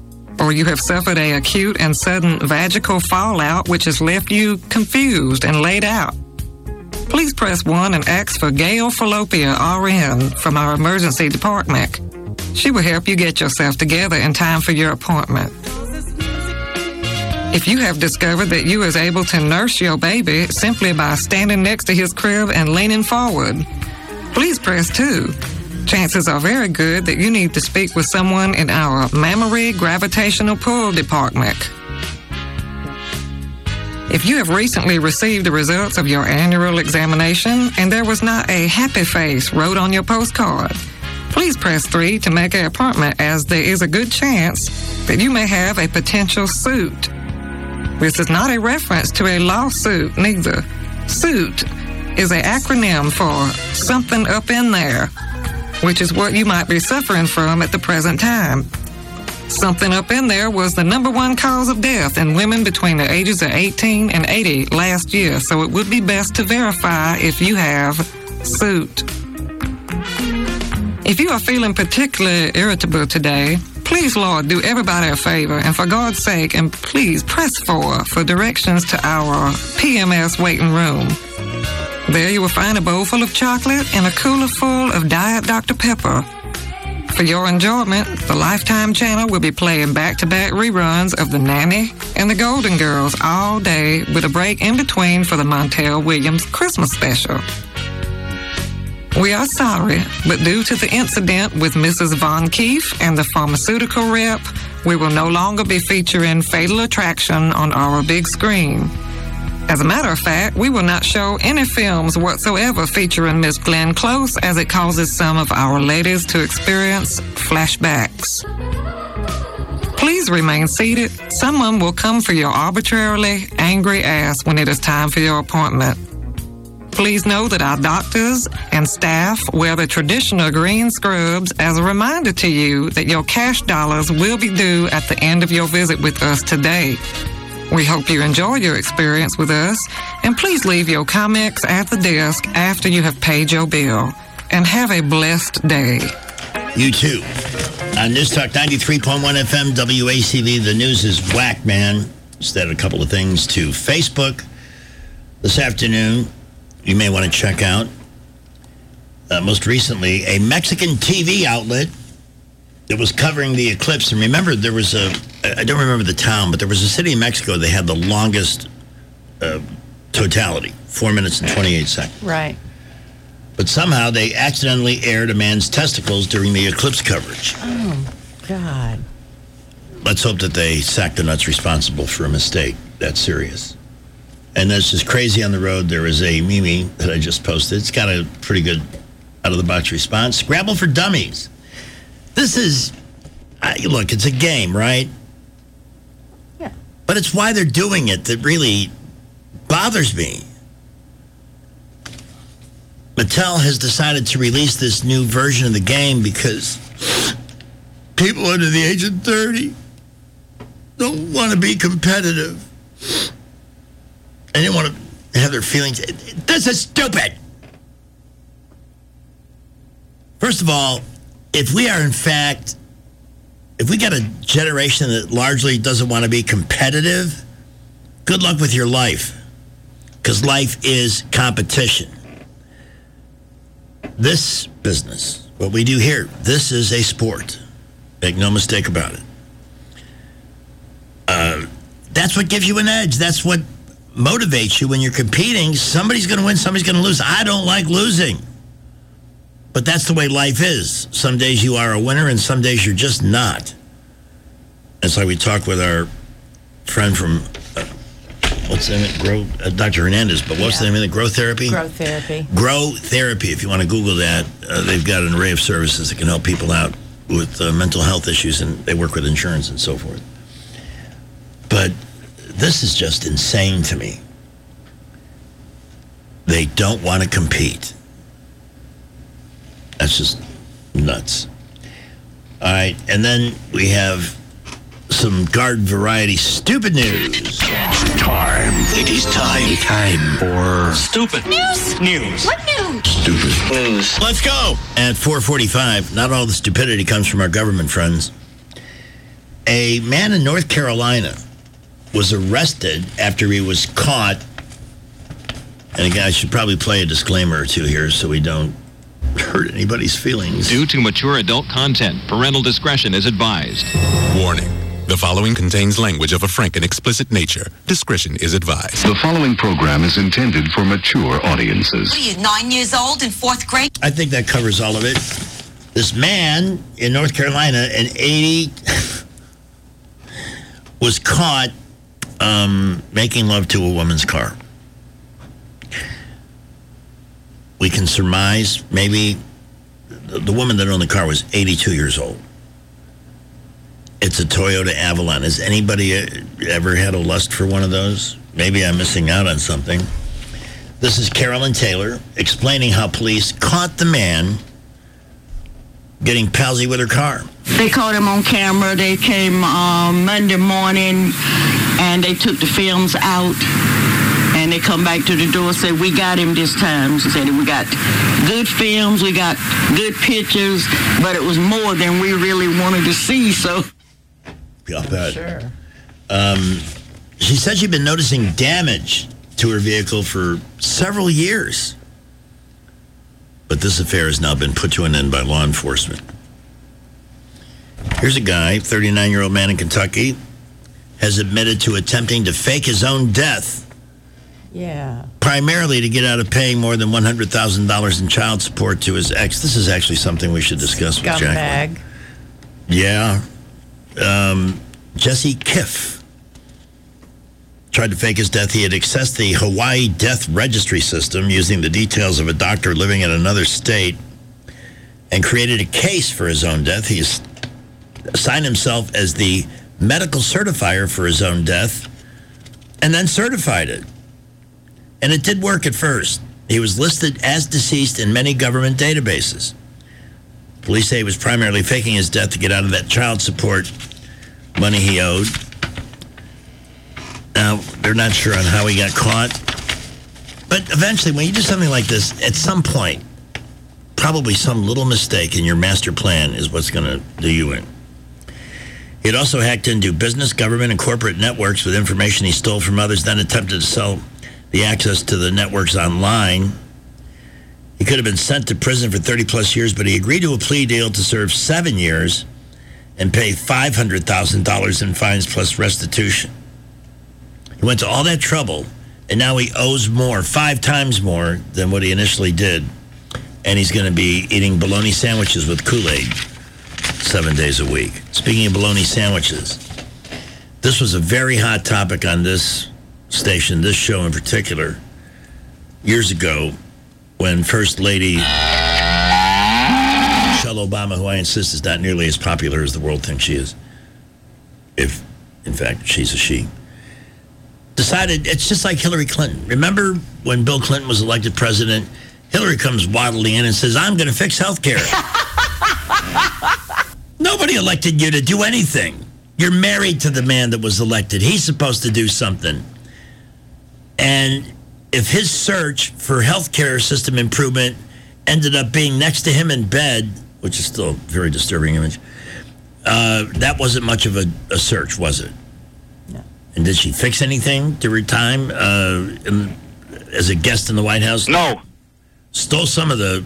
Speaker 15: or you have suffered a acute and sudden vaginal fallout which has left you confused and laid out, please press 1 and ask for Gail Fallopia, RN, from our emergency department. She will help you get yourself together in time for your appointment. If you have discovered that you is able to nurse your baby simply by standing next to his crib and leaning forward, please press 2. Chances are very good that you need to speak with someone in our mammary gravitational pull department. If you have recently received the results of your annual examination and there was not a happy face wrote on your postcard, please press 3 to make an appointment, as there is a good chance that you may have a potential suit. This is not a reference to a lawsuit, neither. Suit is an acronym for something up in there, which is what you might be suffering from at the present time. Something up in there was the #1 cause of death in women between the ages of 18 and 80 last year, so it would be best to verify if you have suit. If you are feeling particularly irritable today, please, Lord, do everybody a favor, and for God's sake, and please press 4 for directions to our PMS waiting room. There you will find a bowl full of chocolate and a cooler full of Diet Dr. Pepper. For your enjoyment, the Lifetime channel will be playing back-to-back reruns of The Nanny and The Golden Girls all day, with a break in between for the Montel Williams Christmas special. We are sorry, but due to the incident with Mrs. Von Keefe and the pharmaceutical rep, we will no longer be featuring Fatal Attraction on our big screen. As a matter of fact, we will not show any films whatsoever featuring Miss Glenn Close, as it causes some of our ladies to experience flashbacks. Please remain seated. Someone will come for your arbitrarily angry ass when it is time for your appointment. Please know that our doctors and staff wear the traditional green scrubs as a reminder to you that your cash dollars will be due at the end of your visit with us today. We hope you enjoy your experience with us, and please leave your comments at the desk after you have paid your bill. And have a blessed day.
Speaker 1: You too. On News Talk 93.1 FM WACV, the news is whack, man. Just added a couple of things to Facebook this afternoon. You may want to check out. Most recently, a Mexican TV outlet that was covering the eclipse. And remember, there was I don't remember the town, but there was a city in Mexico that had the longest totality, 4 minutes and 28 seconds.
Speaker 2: Right.
Speaker 1: But somehow they accidentally aired a man's testicles during the eclipse coverage.
Speaker 2: Oh, God.
Speaker 1: Let's hope that they sack the nuts responsible for a mistake that serious. And that's just crazy on the road. There is a meme that I just posted. It's got a pretty good out-of-the-box response. Scrabble for Dummies. This is, look, it's a game, right?
Speaker 2: Yeah.
Speaker 1: But it's why they're doing it that really bothers me. Mattel has decided to release this new version of the game because people under the age of 30 don't want to be competitive. And they want to have their feelings. This is stupid. First of all, if we got a generation that largely doesn't want to be competitive, good luck with your life. Because life is competition. This business, what we do here, this is a sport. Make no mistake about it. That's what gives you an edge. That's what motivates you when you're competing. Somebody's going to win, somebody's going to lose. I don't like losing. But that's the way life is. Some days you are a winner and some days you're just not. That's why we talk with our friend from, what's the name of it? Dr. Hernandez, but what's the name of it? Grow Therapy?
Speaker 2: Grow Therapy.
Speaker 1: Grow Therapy. If you want to Google that, they've got an array of services that can help people out with mental health issues, and they work with insurance and so forth. But this is just insane to me. They don't want to compete. That's just nuts. All right, and then we have some garden variety stupid news.
Speaker 20: It's time. It is time for stupid news.
Speaker 13: What news?
Speaker 20: Stupid news.
Speaker 1: Let's go. At 4:45, not all the stupidity comes from our government friends. A man in North Carolina was arrested after he was caught. And again, I should probably play a disclaimer or two here so we don't hurt anybody's feelings.
Speaker 16: Due to mature adult content, parental discretion is advised.
Speaker 17: Warning. The following contains language of a frank and explicit nature. Discretion is advised.
Speaker 18: The following program is intended for mature audiences.
Speaker 19: What are you, 9 years old in 4th grade?
Speaker 1: I think that covers all of it. This man in North Carolina, an 80, was caught making love to a woman's car. We can surmise maybe the woman that owned the car was 82 years old. It's a Toyota Avalon. Has anybody ever had a lust for one of those? Maybe I'm missing out on something. This is Carolyn Taylor explaining how police caught the man getting palsy with her car.
Speaker 21: They caught him on camera. They came Monday morning, and they took the films out. And they come back to the door and said, we got him this time. She said, we got good films, we got good pictures, but it was more than we really wanted to see, so.
Speaker 1: I'll bet.
Speaker 21: Sure.
Speaker 1: She said she'd been noticing damage to her vehicle for several years. But this affair has now been put to an end by law enforcement. Here's a guy, 39-year-old man in Kentucky, has admitted to attempting to fake his own death.
Speaker 2: Yeah.
Speaker 1: Primarily to get out of paying more than $100,000 in child support to his ex. This is actually something we should discuss with Jacqueline.
Speaker 2: Scumbag.
Speaker 1: Yeah. Jesse Kiff tried to fake his death. He had accessed the Hawaii death registry system using the details of a doctor living in another state and created a case for his own death. He assigned himself as the medical certifier for his own death and then certified it. And it did work at first. He was listed as deceased in many government databases. Police say he was primarily faking his death to get out of that child support money he owed. Now, they're not sure on how he got caught. But eventually, when you do something like this, at some point, probably some little mistake in your master plan is what's going to do you in. He had also hacked into business, government, and corporate networks with information he stole from others, then attempted to sell the access to the networks online. He could have been sent to prison for 30-plus years, but he agreed to a plea deal to serve 7 years and pay $500,000 in fines plus restitution. He went to all that trouble, and now he owes more, 5 times more than what he initially did. And he's going to be eating bologna sandwiches with Kool-Aid 7 days a week. Speaking of bologna sandwiches, this was a very hot topic on this station, this show in particular, years ago when First Lady Michelle Obama, who I insist is not nearly as popular as the world thinks she is, if, in fact, she's a she, decided it's just like Hillary Clinton. Remember when Bill Clinton was elected president? Hillary comes waddling in and says, I'm going to fix health care. Nobody elected you to do anything. You're married to the man that was elected. He's supposed to do something. And if his search for health care system improvement ended up being next to him in bed, which is still a very disturbing image, that wasn't much of a search, was it?
Speaker 2: No.
Speaker 1: And did she fix anything during her time as a guest in the White House?
Speaker 21: No.
Speaker 1: Stole some of the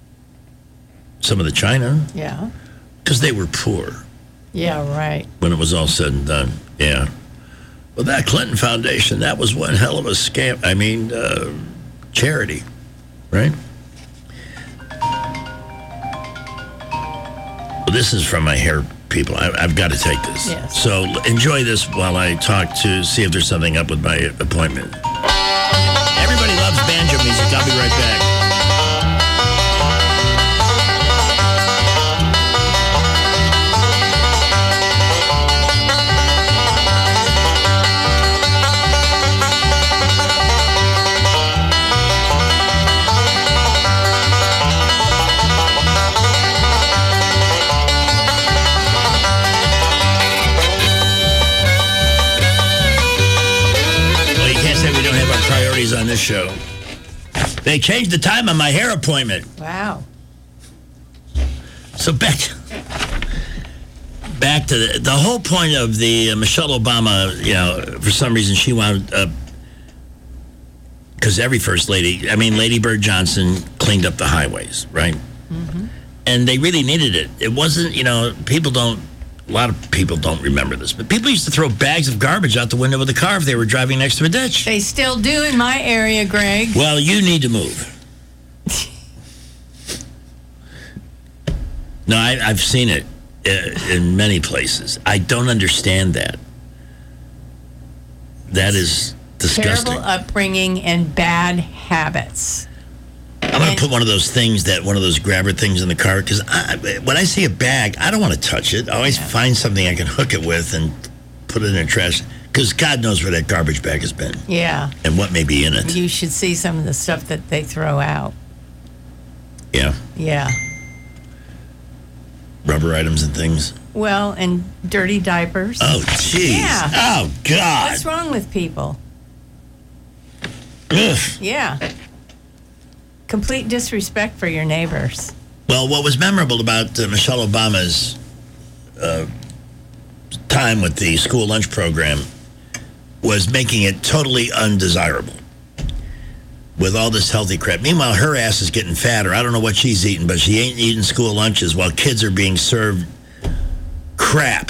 Speaker 1: china.
Speaker 2: Yeah.
Speaker 1: Because they were poor.
Speaker 2: Yeah, right.
Speaker 1: When it was all said and done. Yeah. Well, that Clinton Foundation, that was one hell of a scam. I mean, charity, right? Well, this is from my hair people. I've got to take this.
Speaker 2: Yes.
Speaker 1: So enjoy this while I talk to see if there's something up with my appointment. Everybody loves banjo music. I'll be right back. On this show, they changed the time on my hair appointment.
Speaker 2: Wow.
Speaker 1: So back back to the whole point of the Michelle Obama, for some reason she wound up, because every first lady, Lady Bird Johnson cleaned up the highways, right? Mm-hmm. And they really needed it. It wasn't, a lot of people don't remember this, but people used to throw bags of garbage out the window of the car if they were driving next to a ditch.
Speaker 2: They still do in my area, Greg.
Speaker 1: Well, you need to move. No, I've seen it in many places. I don't understand that. That is disgusting.
Speaker 2: Terrible upbringing and bad habits.
Speaker 1: I'm going to put one of those grabber things in the car, because when I see a bag, I don't want to touch it. I always find something I can hook it with and put it in a trash, because God knows where that garbage bag has been.
Speaker 2: Yeah.
Speaker 1: And what may be in it.
Speaker 2: You should see some of the stuff that they throw out.
Speaker 1: Yeah.
Speaker 2: Yeah.
Speaker 1: Rubber items and things.
Speaker 2: Well, and dirty diapers.
Speaker 1: Oh, jeez.
Speaker 2: Yeah.
Speaker 1: Oh, God.
Speaker 2: What's wrong with people?
Speaker 1: Ugh.
Speaker 2: Yeah. Complete disrespect for your neighbors.
Speaker 1: Well, what was memorable about Michelle Obama's time with the school lunch program was making it totally undesirable with all this healthy crap. Meanwhile, her ass is getting fatter. I don't know what she's eating, but she ain't eating school lunches while kids are being served crap.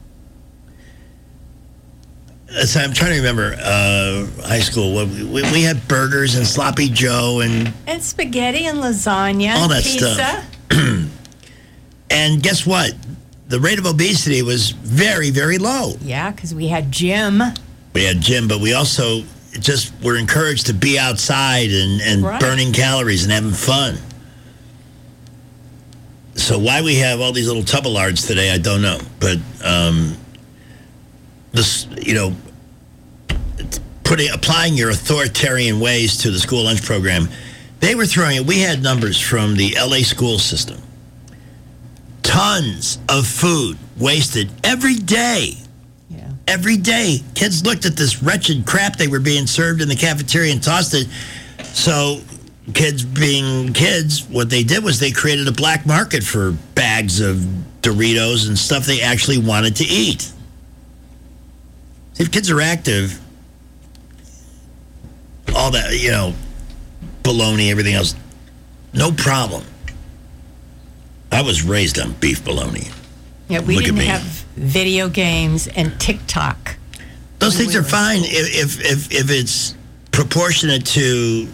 Speaker 1: So I'm trying to remember high school. We had burgers and sloppy Joe and
Speaker 2: spaghetti and lasagna.
Speaker 1: All that
Speaker 2: pizza.
Speaker 1: stuff. And guess what? The rate of obesity was very, very low.
Speaker 2: Yeah, because we had gym.
Speaker 1: We had gym, but we also just were encouraged to be outside and
Speaker 2: Right.
Speaker 1: burning calories and having fun. So why we have all these little tubbalards today, I don't know. But applying your authoritarian ways to the school lunch program, they were throwing it. We had numbers from the LA school system. Tons of food wasted every day.
Speaker 2: Yeah.
Speaker 1: Every day. Kids looked at this wretched crap they were being served in the cafeteria and tossed it. So kids being kids, what they did was they created a black market for bags of Doritos and stuff they actually wanted to eat. See, if kids are active, all that, bologna, everything else, no problem. I was raised on beef bologna.
Speaker 2: Yeah, we
Speaker 1: Look at
Speaker 2: didn't
Speaker 1: me.
Speaker 2: have video games and TikTok.
Speaker 1: Those things are fine if it's proportionate to.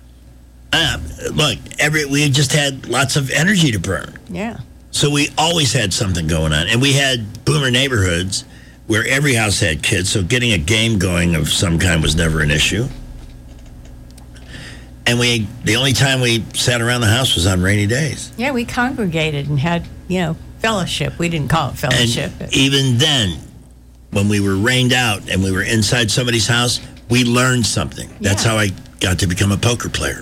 Speaker 1: We just had lots of energy to burn.
Speaker 2: Yeah.
Speaker 1: So we always had something going on. And we had boomer neighborhoods where every house had kids, so getting a game going of some kind was never an issue. And the only time we sat around the house was on rainy days.
Speaker 2: Yeah, we congregated and had, fellowship. We didn't call it fellowship.
Speaker 1: And even then, when we were rained out and we were inside somebody's house, we learned something. That's how I got to become a poker player.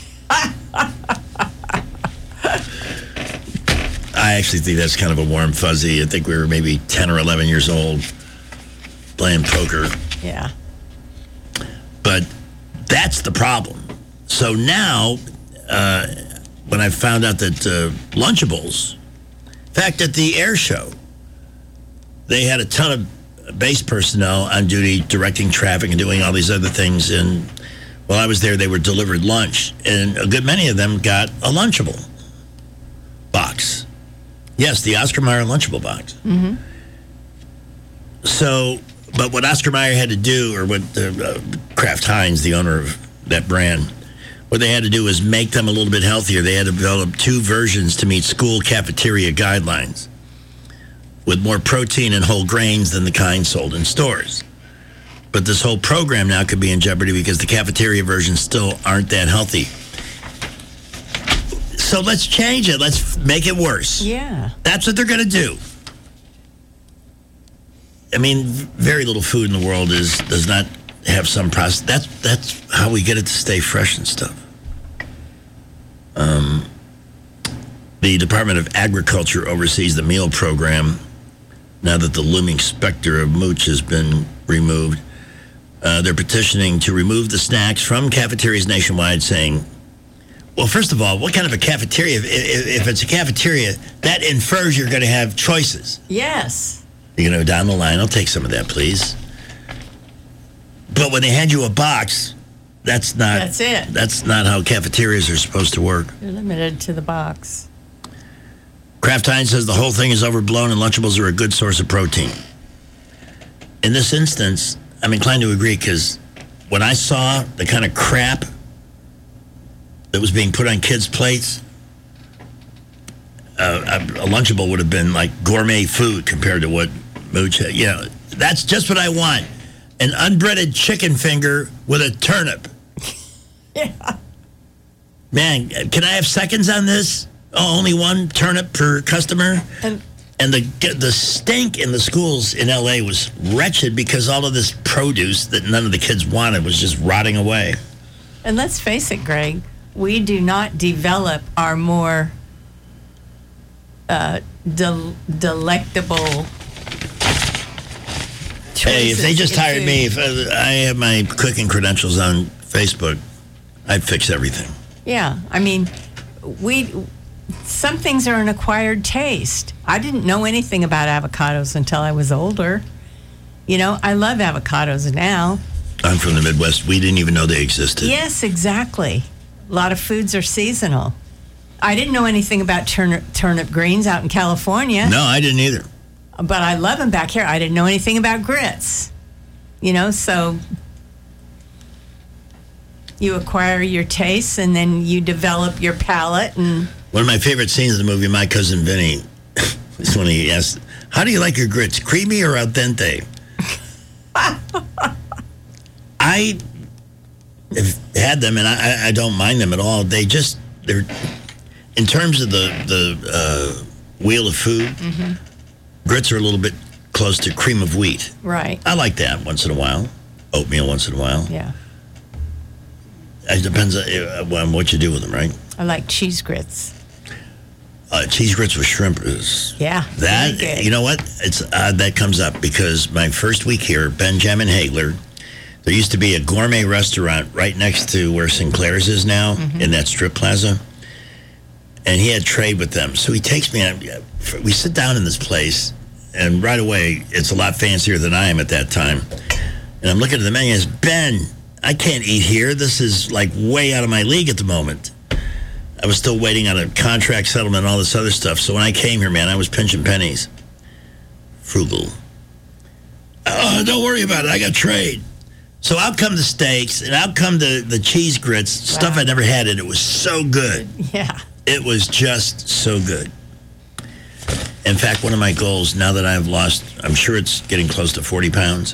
Speaker 1: I actually think that's kind of a warm fuzzy. I think we were maybe 10 or 11 years old playing poker.
Speaker 2: Yeah.
Speaker 1: But that's the problem. So now, when I found out that Lunchables, in fact, at the air show, they had a ton of base personnel on duty directing traffic and doing all these other things. And while I was there, they were delivered lunch. And a good many of them got a Lunchable box. Yes, the Oscar Mayer Lunchable box.
Speaker 2: Mm-hmm.
Speaker 1: So, but what Oscar Mayer had to do, or what Kraft Heinz, the owner of that brand, what they had to do was make them a little bit healthier. They had to develop 2 versions to meet school cafeteria guidelines with more protein and whole grains than the kind sold in stores. But this whole program now could be in jeopardy because the cafeteria versions still aren't that healthy. So let's change it. Let's make it worse.
Speaker 2: Yeah.
Speaker 1: That's what they're going to do. I mean, very little food in the world does not have some process. That's how we get it to stay fresh and stuff. The Department of Agriculture oversees the meal program now that the looming specter of mooch has been removed. They're petitioning to remove the snacks from cafeterias nationwide, saying, Well, first of all, what kind of a cafeteria? If it's a cafeteria, that infers you're going to have choices.
Speaker 2: Yes.
Speaker 1: You're going to go down the line. I'll take some of that, please. But when they hand you a box, that's it. That's not how cafeterias are supposed to work.
Speaker 2: You're limited to the box.
Speaker 1: Kraft Heinz says the whole thing is overblown and Lunchables are a good source of protein. In this instance, I'm inclined to agree because when I saw the kind of crap that was being put on kids' plates, a Lunchable would have been like gourmet food compared to what Mooch had. You know, that's just what I want. An unbreaded chicken finger with a turnip.
Speaker 2: Yeah.
Speaker 1: Man, can I have seconds on this? Oh, only one turnip per customer? And the stink in the schools in L.A. was wretched because all of this produce that none of the kids wanted was just rotting away.
Speaker 2: And let's face it, Greg, we do not develop our more delectable
Speaker 1: Hey, if they just hired me, if I have my cooking credentials on Facebook, I'd fix everything.
Speaker 2: Yeah, I mean, some things are an acquired taste. I didn't know anything about avocados until I was older. You know, I love avocados now.
Speaker 1: I'm from the Midwest. We didn't even know they existed.
Speaker 2: Yes, exactly. A lot of foods are seasonal. I didn't know anything about turnip greens out in California.
Speaker 1: No, I didn't either.
Speaker 2: But I love them back here. I didn't know anything about grits. You know, so you acquire your tastes and then you develop your palate. And
Speaker 1: one of my favorite scenes in the movie, My Cousin Vinny, is when he asked, how do you like your grits, creamy or al dente? I have had them, and I don't mind them at all. They're in terms of the wheel of food, grits are a little bit close to cream of wheat.
Speaker 2: Right.
Speaker 1: I like that once in a while. Oatmeal once in a while.
Speaker 2: Yeah.
Speaker 1: It depends on what you do with them, right?
Speaker 2: I like cheese grits.
Speaker 1: Cheese grits with shrimp is...
Speaker 2: Yeah.
Speaker 1: That,
Speaker 2: good.
Speaker 1: You know what? It's odd that comes up because my first week here, Benjamin Hagler, there used to be a gourmet restaurant right next to where Sinclair's is now, in that strip plaza. And he had trade with them. So he takes me out. We sit down in this place, and right away, it's a lot fancier than I am at that time. And I'm looking at the menu and says, Ben, I can't eat here. This is like way out of my league at the moment. I was still waiting on a contract settlement and all this other stuff. So when I came here, man, I was pinching pennies. Frugal. Oh, don't worry about it. I got trade. So out come the steaks, and out come the cheese grits, stuff I never had, and it was so good.
Speaker 2: Yeah.
Speaker 1: It was just so good. In fact, one of my goals, now that I've lost, I'm sure it's getting close to 40 pounds,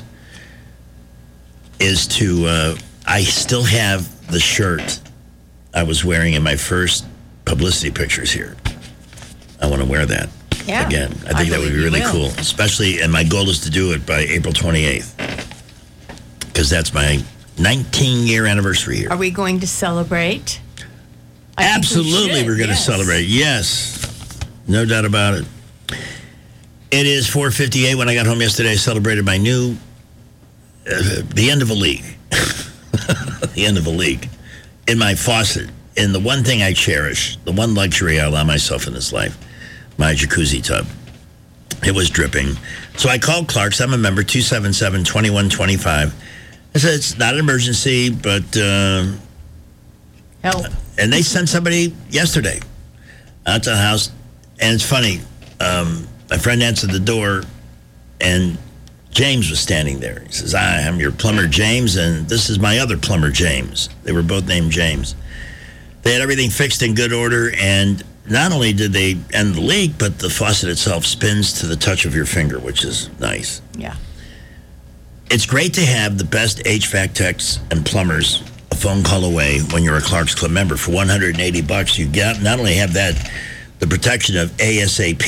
Speaker 1: is to, I still have the shirt I was wearing in my first publicity pictures here. I want to wear that again. I think that would be really cool. Especially, and my goal is to do it by April 28th. Because that's my 19-year anniversary here.
Speaker 2: Are we going to celebrate?
Speaker 1: Absolutely, we're going to celebrate. Yes. No doubt about it. It is 4:58. When I got home yesterday, I celebrated my new, the end of a league. The end of a league. In my faucet. In the one thing I cherish, the one luxury I allow myself in this life, my jacuzzi tub. It was dripping. So I called Clark's. I'm a member, 277-2125. I said, it's not an emergency, but...
Speaker 2: help.
Speaker 1: And they sent somebody yesterday out to the house. And it's funny. My friend answered the door, and James was standing there. He says, I'm your plumber, James, and this is my other plumber, James. They were both named James. They had everything fixed in good order, and not only did they end the leak, but the faucet itself spins to the touch of your finger, which is nice.
Speaker 2: Yeah.
Speaker 1: It's great to have the best HVAC techs and plumbers a phone call away when you're a Clark's Club member. For $180, you not only have that, the protection of ASAP,